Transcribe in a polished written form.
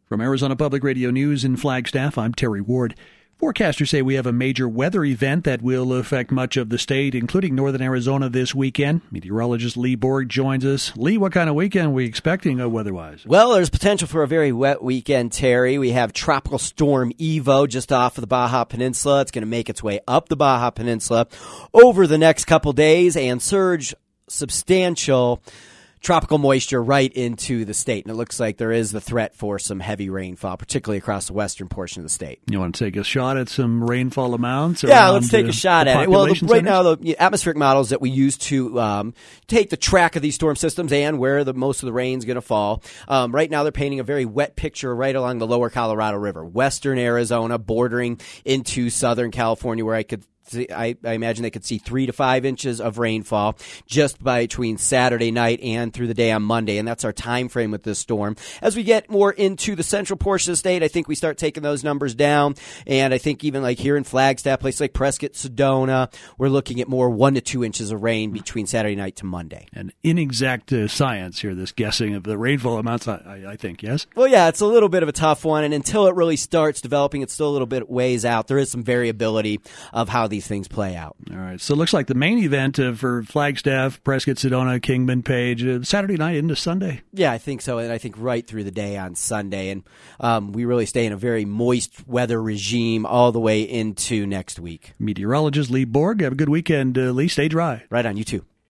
From Arizona Public Radio News in Flagstaff, I'm Terry Ward. Forecasters say we have a major weather event that will affect much of the state, including northern Arizona this weekend. Meteorologist Lee Borg joins us. Lee, what kind of weekend are we expecting weather-wise? Well, there's potential for a very wet weekend, Terry. We have Tropical Storm Evo just off of the Baja Peninsula. It's going to make its way up the Baja Peninsula over the next couple days and surge substantial tropical moisture right into the state. And it looks like there is the threat for some heavy rainfall, particularly across the western portion of the state. You want to take a shot at some rainfall amounts? Yeah, let's take a shot at it. Well, right now, the atmospheric models that we use to take the track of these storm systems and where most of the rain is going to fall, right now they're painting a very wet picture right along the lower Colorado River, western Arizona, bordering into southern California, where I imagine they could see 3 to 5 inches of rainfall just between Saturday night and through the day on Monday, and that's our time frame with this storm. As we get more into the central portion of the state, I think we start taking those numbers down, and I think even like here in Flagstaff, places like Prescott, Sedona, we're looking at more 1 to 2 inches of rain between Saturday night to Monday. An inexact science here, this guessing of the rainfall amounts, I think, yes? Well, yeah, it's a little bit of a tough one, and until it really starts developing, it's still a little bit ways out. There is some variability of how these things play out. All right. So it looks like the main event for Flagstaff, Prescott, Sedona, Kingman, Page, Saturday night into Sunday. Yeah, I think so. And I think right through the day on Sunday. And we really stay in a very moist weather regime all the way into next week. Meteorologist Lee Borg. Have a good weekend, Lee. Stay dry. Right on. You too.